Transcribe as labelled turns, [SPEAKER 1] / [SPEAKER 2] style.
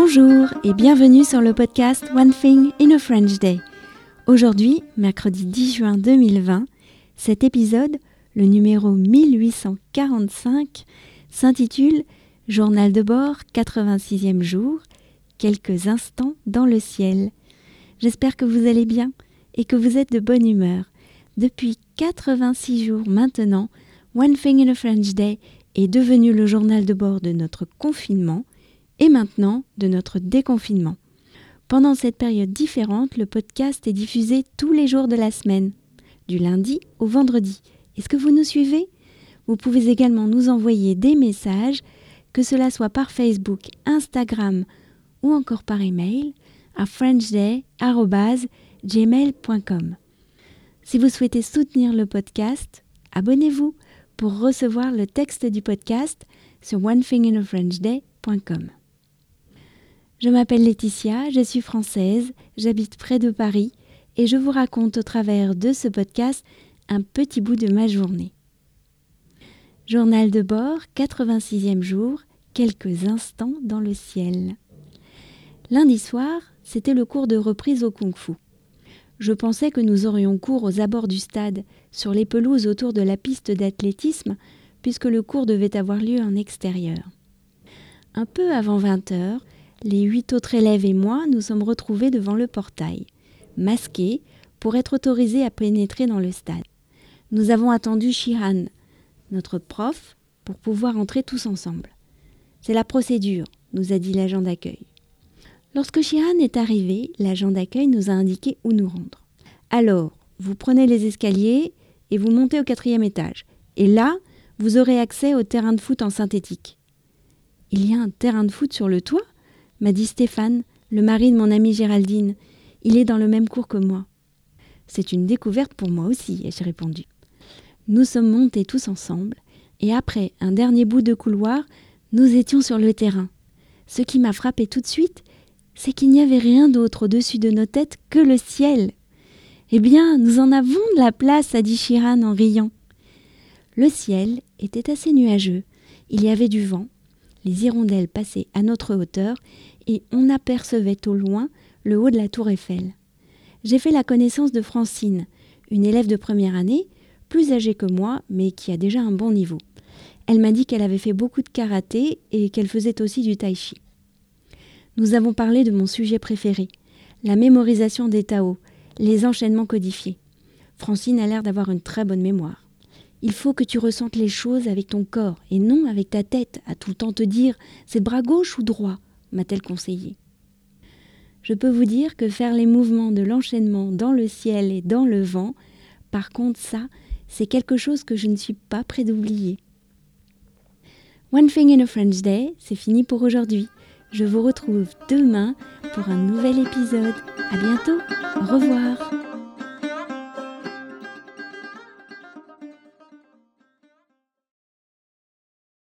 [SPEAKER 1] Bonjour et bienvenue sur le podcast One Thing in a French Day. Aujourd'hui, mercredi 10 juin 2020, cet épisode, le numéro 1845, s'intitule « Journal de bord, 86e jour, quelques instants dans le ciel ». J'espère que vous allez bien et que vous êtes de bonne humeur. Depuis 86 jours maintenant, One Thing in a French Day est devenu le journal de bord de notre confinement et maintenant de notre déconfinement. Pendant cette période différente, le podcast est diffusé tous les jours de la semaine, du lundi au vendredi. Est-ce que vous nous suivez ? Vous pouvez également nous envoyer des messages, que cela soit par Facebook, Instagram ou encore par email à frenchday@gmail.com. Si vous souhaitez soutenir le podcast, abonnez-vous pour recevoir le texte du podcast sur onethinginafrenchday.com. Je m'appelle Laetitia, je suis française, j'habite près de Paris et je vous raconte au travers de ce podcast un petit bout de ma journée. Journal de bord, 86e jour, quelques instants dans le ciel. Lundi soir, c'était le cours de reprise au kung-fu. Je pensais que nous aurions cours aux abords du stade, sur les pelouses autour de la piste d'athlétisme, puisque le cours devait avoir lieu en extérieur. Un peu avant 20h, les 8 autres élèves et moi nous sommes retrouvés devant le portail, masqués pour être autorisés à pénétrer dans le stade. Nous avons attendu Shihan, notre prof, pour pouvoir entrer tous ensemble. C'est la procédure, nous a dit l'agent d'accueil. Lorsque Shihan est arrivé, l'agent d'accueil nous a indiqué où nous rendre. Alors, vous prenez les escaliers et vous montez au 4e étage. Et là, vous aurez accès au terrain de foot en synthétique. Il y a un terrain de foot sur le toit ? M'a dit Stéphane, le mari de mon amie Géraldine. Il est dans le même cours que moi. C'est une découverte pour moi aussi, ai-je répondu. Nous sommes montés tous ensemble et après un dernier bout de couloir, nous étions sur le terrain. Ce qui m'a frappé tout de suite, c'est qu'il n'y avait rien d'autre au-dessus de nos têtes que le ciel. Eh bien, nous en avons de la place, a dit Shihan en riant. Le ciel était assez nuageux, il y avait du vent, les hirondelles passaient à notre hauteur et on apercevait au loin le haut de la tour Eiffel. J'ai fait la connaissance de Francine, une élève de première année, plus âgée que moi, mais qui a déjà un bon niveau. Elle m'a dit qu'elle avait fait beaucoup de karaté et qu'elle faisait aussi du tai chi. Nous avons parlé de mon sujet préféré, la mémorisation des Tao, les enchaînements codifiés. Francine a l'air d'avoir une très bonne mémoire. Il faut que tu ressentes les choses avec ton corps et non avec ta tête, à tout le temps te dire « c'est bras gauche ou droit ?» m'a-t-elle conseillé. Je peux vous dire que faire les mouvements de l'enchaînement dans le ciel et dans le vent, par contre ça, c'est quelque chose que je ne suis pas près d'oublier. One Thing in a French Day, c'est fini pour aujourd'hui. Je vous retrouve demain pour un nouvel épisode. À bientôt, au revoir.